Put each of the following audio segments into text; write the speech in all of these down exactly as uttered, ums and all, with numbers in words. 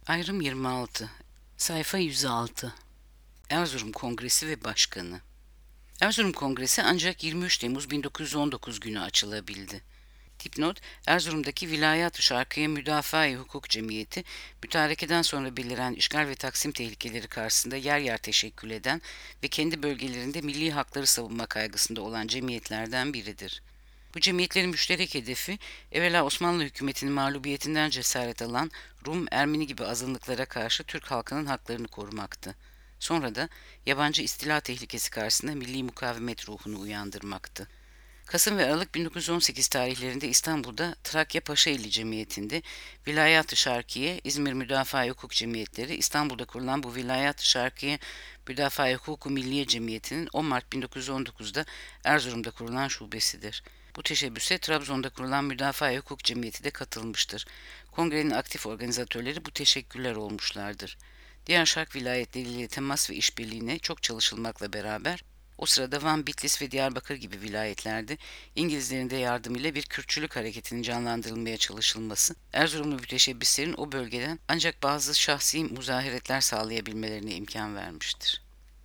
Ayrım yirmi altı. Sayfa yüz altı. Erzurum Kongresi ve Başkanı. Erzurum Kongresi ancak yirmi üç Temmuz bin dokuz yüz on dokuz günü açılabildi. Dipnot: Erzurum'daki Vilayat-ı Şarkıye Müdafaa-i Hukuk Cemiyeti, mütarekeden sonra beliren işgal ve taksim tehlikeleri karşısında yer yer teşekkül eden ve kendi bölgelerinde milli hakları savunma kaygısında olan cemiyetlerden biridir. Bu cemiyetlerin müşterek hedefi, evvela Osmanlı hükümetinin mağlubiyetinden cesaret alan Rum, Ermeni gibi azınlıklara karşı Türk halkının haklarını korumaktı. Sonra da yabancı istila tehlikesi karşısında milli mukavemet ruhunu uyandırmaktı. Kasım ve Aralık bin dokuz yüz on sekiz tarihlerinde İstanbul'da Trakya Paşaeli Cemiyeti'nde, Vilayat-ı Şarkiye, İzmir Müdafaa Hukuk Cemiyetleri, İstanbul'da kurulan bu Vilayat-ı Şarkiye Müdafaa Hukuku Milliye Cemiyeti'nin on Mart bin dokuz yüz on dokuzda Erzurum'da kurulan şubesidir. Bu teşebbüse Trabzon'da kurulan Müdafaa Hukuk Cemiyeti de katılmıştır. Kongrenin aktif organizatörleri bu teşekküller olmuşlardır. Diğer şark vilayetleriyle temas ve işbirliğine çok çalışılmakla beraber, o sırada Van, Bitlis ve Diyarbakır gibi vilayetlerde İngilizlerin de yardımıyla bir Kürtçülük hareketinin canlandırılmaya çalışılması, Erzurumlu müteşebbislerin o bölgeden ancak bazı şahsi muzaheretler sağlayabilmelerine imkan vermiştir.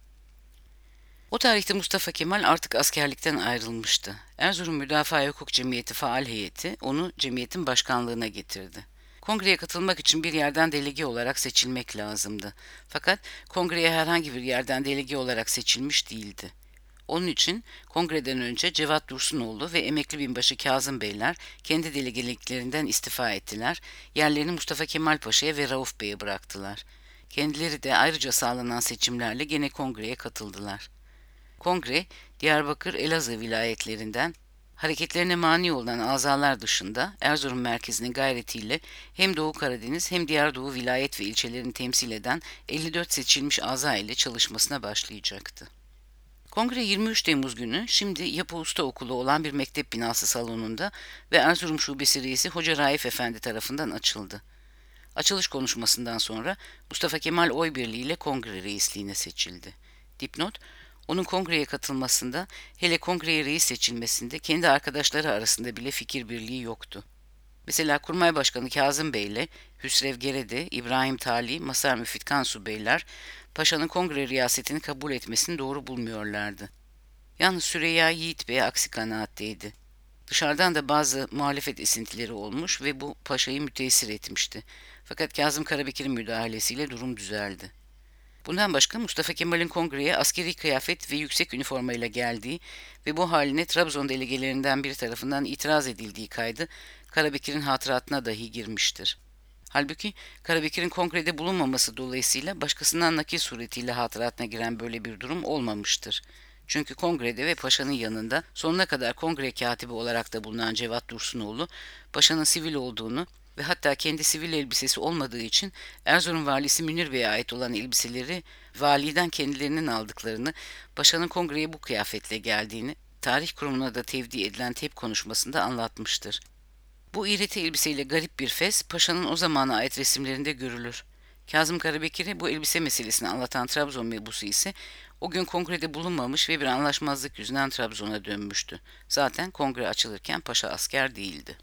O tarihte Mustafa Kemal artık askerlikten ayrılmıştı. Erzurum Müdafaa Hukuk Cemiyeti faal heyeti onu cemiyetin başkanlığına getirdi. Kongreye katılmak için bir yerden delege olarak seçilmek lazımdı. Fakat kongreye herhangi bir yerden delege olarak seçilmiş değildi. Onun için kongreden önce Cevat Dursunoğlu ve emekli binbaşı Kazım Beyler kendi delegeliklerinden istifa ettiler, yerlerini Mustafa Kemal Paşa'ya ve Rauf Bey'e bıraktılar. Kendileri de ayrıca sağlanan seçimlerle gene kongreye katıldılar. Kongre, Diyarbakır, Elazığ vilayetlerinden hareketlerine mani olan azalar dışında Erzurum merkezinin gayretiyle hem Doğu Karadeniz hem diğer Doğu vilayet ve ilçelerini temsil eden elli dört seçilmiş aza ile çalışmasına başlayacaktı. Kongre yirmi üç Temmuz günü şimdi Yapı Usta Okulu olan bir mektep binası salonunda ve Erzurum Şubesi Reisi Hoca Raif Efendi tarafından açıldı. Açılış konuşmasından sonra Mustafa Kemal oy birliğiyle kongre reisliğine seçildi. Dipnot: Onun kongreye katılmasında, hele kongreye reis seçilmesinde kendi arkadaşları arasında bile fikir birliği yoktu. Mesela Kurmay Başkanı Kazım Bey ile Hüsrev Gerede, İbrahim Tali, Masar Müfit Kansu Beyler, Paşa'nın kongre riyasetini kabul etmesini doğru bulmuyorlardı. Yalnız Süreyya Yiğit Bey aksi kanaatteydi. Dışarıdan da bazı muhalefet esintileri olmuş ve bu Paşa'yı müteessir etmişti. Fakat Kazım Karabekir'in müdahalesiyle durum düzeldi. Bundan başka Mustafa Kemal'in kongreye askeri kıyafet ve yüksek üniformayla geldiği ve bu haline Trabzon delegelerinden biri tarafından itiraz edildiği kaydı Karabekir'in hatıratına dahi girmiştir. Halbuki Karabekir'in kongrede bulunmaması dolayısıyla başkasından nakil suretiyle hatıratına giren böyle bir durum olmamıştır. Çünkü kongrede ve paşanın yanında sonuna kadar kongre katibi olarak da bulunan Cevat Dursunoğlu, paşanın sivil olduğunu ve hatta kendi sivil elbisesi olmadığı için Erzurum valisi Münir Bey'e ait olan elbiseleri validen kendilerinin aldıklarını, paşanın kongreye bu kıyafetle geldiğini, tarih kurumuna da tevdi edilen tep konuşmasında anlatmıştır. Bu iğreti elbiseyle garip bir fes, paşanın o zamana ait resimlerinde görülür. Kazım Karabekir'e bu elbise meselesini anlatan Trabzon mebusu ise o gün kongrede bulunmamış ve bir anlaşmazlık yüzünden Trabzon'a dönmüştü. Zaten kongre açılırken paşa asker değildi.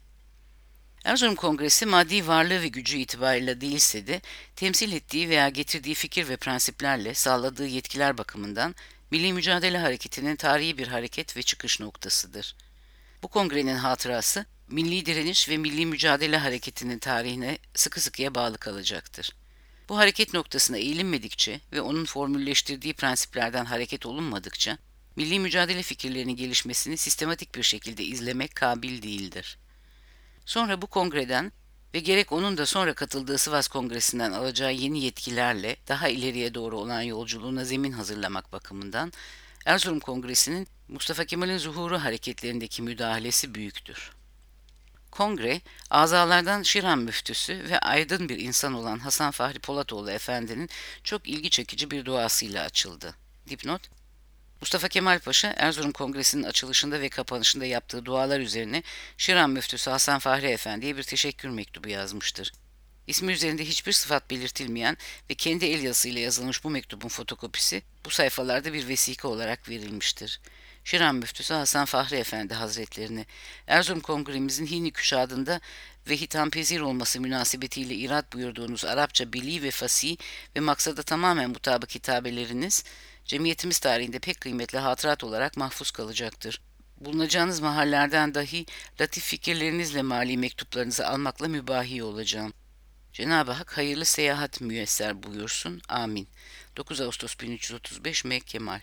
Erzurum Kongresi maddi varlığı ve gücü itibarıyla değilse de temsil ettiği veya getirdiği fikir ve prensiplerle sağladığı yetkiler bakımından milli mücadele hareketinin tarihi bir hareket ve çıkış noktasıdır. Bu kongrenin hatırası milli direniş ve milli mücadele hareketinin tarihine sıkı sıkıya bağlı kalacaktır. Bu hareket noktasına eğilinmedikçe ve onun formülleştirdiği prensiplerden hareket olunmadıkça milli mücadele fikirlerinin gelişmesini sistematik bir şekilde izlemek kabil değildir. Sonra bu kongreden ve gerek onun da sonra katıldığı Sivas Kongresi'nden alacağı yeni yetkilerle daha ileriye doğru olan yolculuğuna zemin hazırlamak bakımından Erzurum Kongresi'nin Mustafa Kemal'in zuhuru hareketlerindeki müdahalesi büyüktür. Kongre, azalardan Şiran müftüsü ve aydın bir insan olan Hasan Fahri Polatoğlu Efendi'nin çok ilgi çekici bir duasıyla açıldı. Dipnot: Mustafa Kemal Paşa, Erzurum Kongresi'nin açılışında ve kapanışında yaptığı dualar üzerine Şiran müftüsü Hasan Fahri Efendi'ye bir teşekkür mektubu yazmıştır. İsmi üzerinde hiçbir sıfat belirtilmeyen ve kendi el yazısıyla yazılmış bu mektubun fotokopisi bu sayfalarda bir vesika olarak verilmiştir. Şiran Müftüsü Hasan Fahri Efendi Hazretlerine, Erzurum Kongremizin Hini Küşadında ve hitanpezir olması münasebetiyle irat buyurduğunuz Arapça beli ve fasih ve maksada tamamen mutabık hitabeleriniz, cemiyetimiz tarihinde pek kıymetli hatırat olarak mahfuz kalacaktır. Bulunacağınız mahallerden dahi latif fikirlerinizle mali mektuplarınızı almakla mübahi olacağım. Cenab-ı Hak hayırlı seyahat müyesser buyursun. Amin. dokuz Ağustos bin üç yüz otuz beş M. Kemal.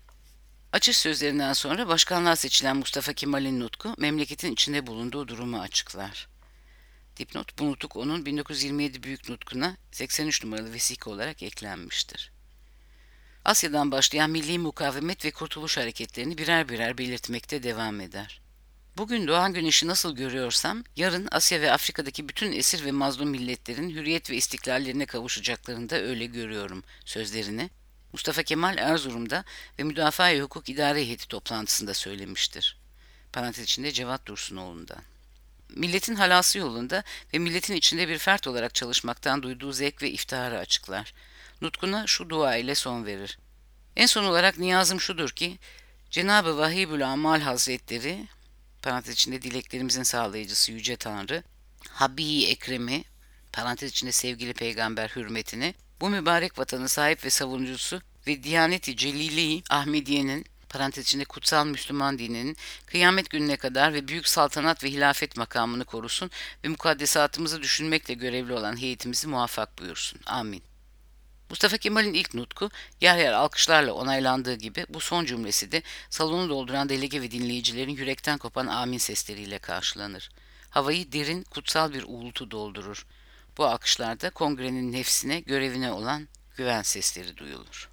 Açış sözlerinden sonra başkanlığa seçilen Mustafa Kemal'in nutku memleketin içinde bulunduğu durumu açıklar. Dipnot, bu nutuk onun bin dokuz yüz yirmi yedi büyük nutkuna seksen üç numaralı vesika olarak eklenmiştir. Asya'dan başlayan milli mukavemet ve kurtuluş hareketlerini birer birer belirtmekte devam eder. Bugün doğan güneşi nasıl görüyorsam, yarın Asya ve Afrika'daki bütün esir ve mazlum milletlerin hürriyet ve istiklallerine kavuşacaklarını da öyle görüyorum sözlerini Mustafa Kemal Erzurum'da ve Müdafaa-i Hukuk İdare Heyeti toplantısında söylemiştir. Parantez içinde Cevat Dursunoğlu'ndan. Milletin halası yolunda ve milletin içinde bir fert olarak çalışmaktan duyduğu zevk ve iftiharı açıklar. Nutkuna şu dua ile son verir. En son olarak niyazım şudur ki, Cenab-ı Vahibül Amal Hazretleri, parantez içinde dileklerimizin sağlayıcısı Yüce Tanrı, Habi Ekrem'i, parantez içinde sevgili peygamber hürmetini, bu mübarek vatanın sahip ve savunucusu ve Diyanet-i Celile-i Ahmediye'nin, parantez içinde kutsal Müslüman dininin, kıyamet gününe kadar ve büyük saltanat ve hilafet makamını korusun ve mukaddesatımızı düşünmekle görevli olan heyetimizi muvaffak buyursun. Amin. Mustafa Kemal'in ilk nutku yer yer alkışlarla onaylandığı gibi bu son cümlesi de salonu dolduran delege ve dinleyicilerin yürekten kopan amin sesleriyle karşılanır. Havayı derin, kutsal bir uğultu doldurur. Bu alkışlarda kongrenin nefsine, görevine olan güven sesleri duyulur.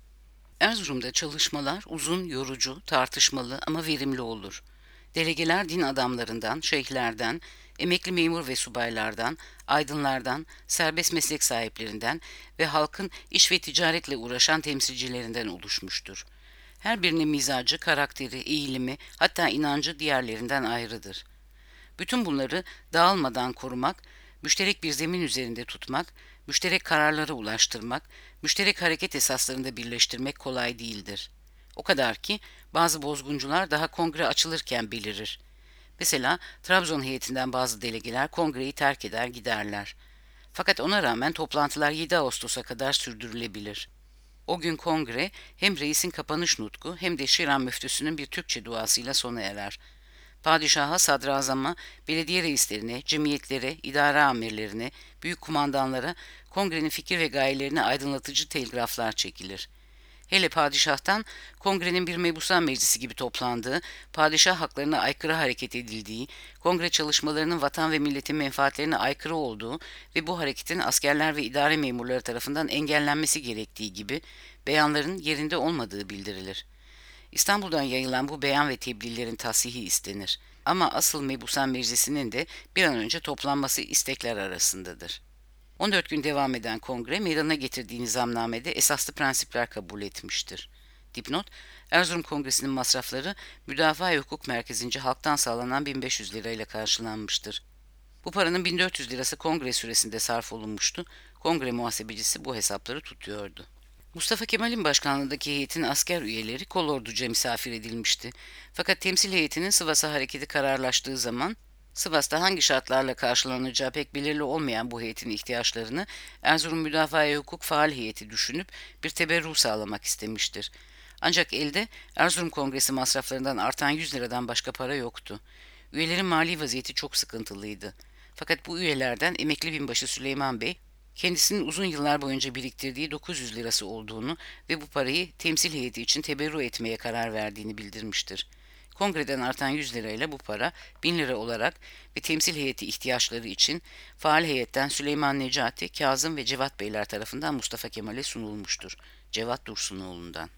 Erzurum'da çalışmalar uzun, yorucu, tartışmalı ama verimli olur. Delegeler din adamlarından, şeyhlerden, emekli memur ve subaylardan, aydınlardan, serbest meslek sahiplerinden ve halkın iş ve ticaretle uğraşan temsilcilerinden oluşmuştur. Her birinin mizacı, karakteri, eğilimi, hatta inancı diğerlerinden ayrıdır. Bütün bunları dağılmadan korumak, müşterek bir zemin üzerinde tutmak, müşterek kararlara ulaştırmak, müşterek hareket esaslarında birleştirmek kolay değildir. O kadar ki bazı bozguncular daha kongre açılırken belirir. Mesela Trabzon heyetinden bazı delegeler kongreyi terk eder giderler. Fakat ona rağmen toplantılar yedi Ağustos'a kadar sürdürülebilir. O gün kongre hem reisin kapanış nutku hem de Şiran müftüsünün bir Türkçe duasıyla sona erer. Padişaha, sadrazama, belediye reislerine, cemiyetlere, idare amirlerine, büyük kumandanlara kongrenin fikir ve gayelerine aydınlatıcı telgraflar çekilir. Hele padişahtan kongrenin bir mebusan meclisi gibi toplandığı, padişah haklarına aykırı hareket edildiği, kongre çalışmalarının vatan ve milletin menfaatlerine aykırı olduğu ve bu hareketin askerler ve idare memurları tarafından engellenmesi gerektiği gibi beyanların yerinde olmadığı bildirilir. İstanbul'dan yayılan bu beyan ve tebliğlerin tasihi istenir. Ama asıl mebusan meclisinin de bir an önce toplanması istekler arasındadır. on dört gün devam eden kongre meydana getirdiği nizamnamede esaslı prensipler kabul etmiştir. Dipnot, Erzurum Kongresi'nin masrafları Müdafaa-i Hukuk Merkezi'nce halktan sağlanan bin beş yüz lirayla karşılanmıştır. Bu paranın bin dört yüz lirası kongre süresinde sarf olunmuştu. Kongre muhasebecisi bu hesapları tutuyordu. Mustafa Kemal'in başkanlığındaki heyetin asker üyeleri kolorduca misafir edilmişti. Fakat temsil heyetinin Sivas'a hareketi kararlaştığı zaman Sivas'ta hangi şartlarla karşılanacağı pek belirli olmayan bu heyetin ihtiyaçlarını Erzurum Müdafaa-i Hukuk Faal Heyeti düşünüp bir teberru sağlamak istemiştir. Ancak elde Erzurum Kongresi masraflarından artan yüz liradan başka para yoktu. Üyelerin mali vaziyeti çok sıkıntılıydı. Fakat bu üyelerden emekli binbaşı Süleyman Bey, kendisinin uzun yıllar boyunca biriktirdiği dokuz yüz lirası olduğunu ve bu parayı temsil heyeti için teberru etmeye karar verdiğini bildirmiştir. Kongreden artan yüz lirayla bu para bin lira olarak ve temsil heyeti ihtiyaçları için faal heyetten Süleyman Necati, Kazım ve Cevat Beyler tarafından Mustafa Kemal'e sunulmuştur. Cevat Dursunoğlu'ndan.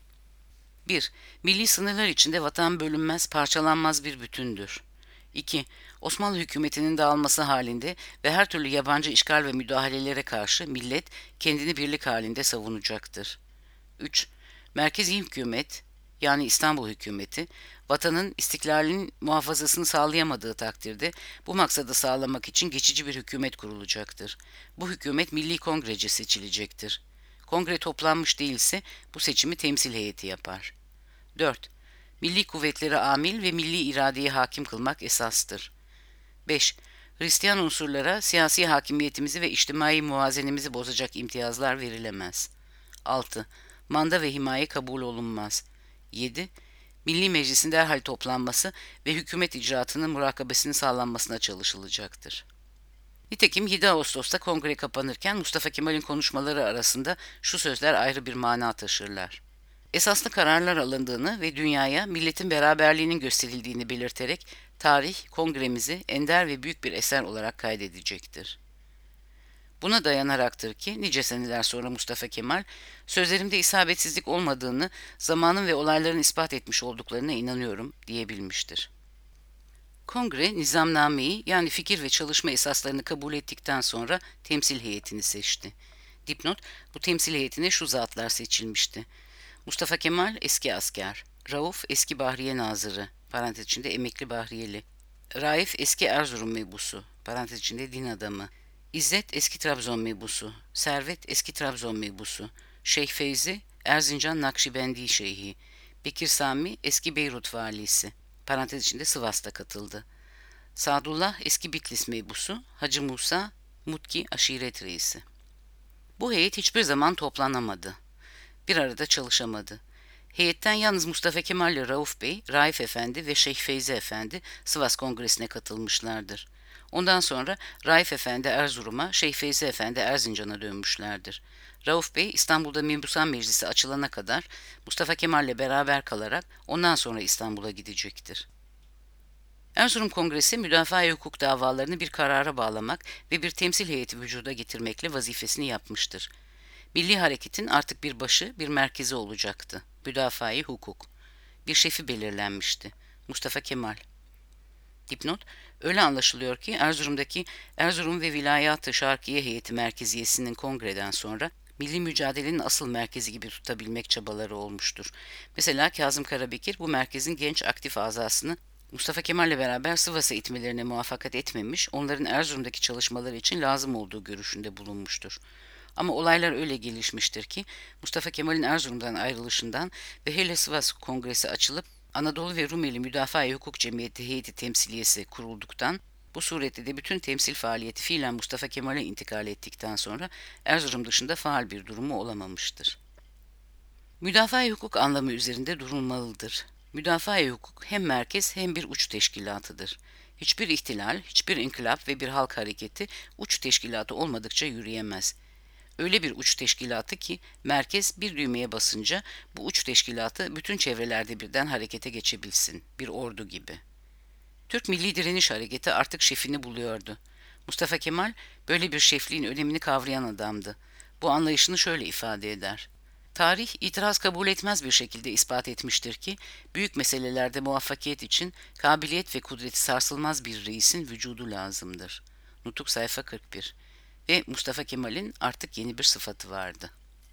bir. Milli sınırlar içinde vatan bölünmez, parçalanmaz bir bütündür. iki. Osmanlı hükümetinin dağılması halinde ve her türlü yabancı işgal ve müdahalelere karşı millet kendini birlik halinde savunacaktır. üç. Merkezi hükümet, yani İstanbul hükümeti, vatanın istiklalinin muhafazasını sağlayamadığı takdirde bu maksadı sağlamak için geçici bir hükümet kurulacaktır. Bu hükümet Milli Kongrece seçilecektir. Kongre toplanmış değilse bu seçimi temsil heyeti yapar. dört. Milli kuvvetleri amil ve milli iradeyi hakim kılmak esastır. beş. Hristiyan unsurlara siyasi hakimiyetimizi ve içtimai muvazenemizi bozacak imtiyazlar verilemez. altı. Manda ve himaye kabul olunmaz. yedi. Milli Meclis'in derhal toplanması ve hükümet icraatının murakabesinin sağlanmasına çalışılacaktır. Nitekim yedi Ağustos'ta kongre kapanırken Mustafa Kemal'in konuşmaları arasında şu sözler ayrı bir mana taşırlar. Esaslı kararlar alındığını ve dünyaya milletin beraberliğinin gösterildiğini belirterek tarih kongremizi ender ve büyük bir eser olarak kaydedecektir. Buna dayanaraktır ki nice seneler sonra Mustafa Kemal, sözlerimde isabetsizlik olmadığını, zamanın ve olayların ispat etmiş olduklarına inanıyorum diyebilmiştir. Kongre, nizamnameyi yani fikir ve çalışma esaslarını kabul ettikten sonra temsil heyetini seçti. Dipnot, bu temsil heyetine şu zatlar seçilmişti. Mustafa Kemal eski asker, Rauf eski Bahriye Nazırı, parantez içinde emekli Bahriyeli, Raif eski Erzurum mebusu, parantez içinde din adamı, İzzet eski Trabzon mebusu, Servet eski Trabzon mebusu, Şeyh Feyzi Erzincan Nakşibendi Şeyhi, Bekir Sami eski Beyrut valisi, parantez içinde Sivas'ta katıldı. Sadullah eski Bitlis mebusu, Hacı Musa Mutki aşiret reisi. Bu heyet hiçbir zaman toplanamadı. Bir arada çalışamadı. Heyetten yalnız Mustafa Kemal ile Rauf Bey, Raif Efendi ve Şeyh Feyzi Efendi Sivas Kongresi'ne katılmışlardır. Ondan sonra Raif Efendi Erzurum'a, Şeyh Feyzi Efendi Erzincan'a dönmüşlerdir. Rauf Bey İstanbul'da Mebusan Meclisi açılana kadar Mustafa Kemal ile beraber kalarak ondan sonra İstanbul'a gidecektir. Erzurum Kongresi müdafaa-i hukuk davalarını bir karara bağlamak ve bir temsil heyeti vücuda getirmekle vazifesini yapmıştır. Milli hareketin artık bir başı, bir merkezi olacaktı. Müdafaa-i hukuk. Bir şefi belirlenmişti. Mustafa Kemal. Dipnot, öyle anlaşılıyor ki Erzurum'daki Erzurum ve Vilayat-ı Şarkiye Heyeti Merkeziyesi'nin kongreden sonra milli mücadelenin asıl merkezi gibi tutabilmek çabaları olmuştur. Mesela Kazım Karabekir bu merkezin genç aktif azasını Mustafa Kemal'le beraber Sivas'a itmelerine muvaffakat etmemiş, onların Erzurum'daki çalışmaları için lazım olduğu görüşünde bulunmuştur. Ama olaylar öyle gelişmiştir ki Mustafa Kemal'in Erzurum'dan ayrılışından ve hele Sivas Kongresi açılıp Anadolu ve Rumeli Müdafaa-i Hukuk Cemiyeti Heyeti Temsiliyesi kurulduktan, bu surette de bütün temsil faaliyeti fiilen Mustafa Kemal'e intikal ettikten sonra Erzurum dışında faal bir durumu olamamıştır. Müdafaa-i hukuk anlamı üzerinde durulmalıdır. Müdafaa-i hukuk hem merkez hem bir uç teşkilatıdır. Hiçbir ihtilal, hiçbir inkılap ve bir halk hareketi uç teşkilatı olmadıkça yürüyemez. Öyle bir uç teşkilatı ki merkez bir düğmeye basınca bu uç teşkilatı bütün çevrelerde birden harekete geçebilsin, bir ordu gibi. Türk Milli Direniş Hareketi artık şefini buluyordu. Mustafa Kemal böyle bir şefliğin önemini kavrayan adamdı. Bu anlayışını şöyle ifade eder. Tarih itiraz kabul etmez bir şekilde ispat etmiştir ki büyük meselelerde muvaffakiyet için kabiliyet ve kudreti sarsılmaz bir reisin vücudu lazımdır. Nutuk sayfa kırk bir. Ve Mustafa Kemal'in artık yeni bir sıfatı vardı.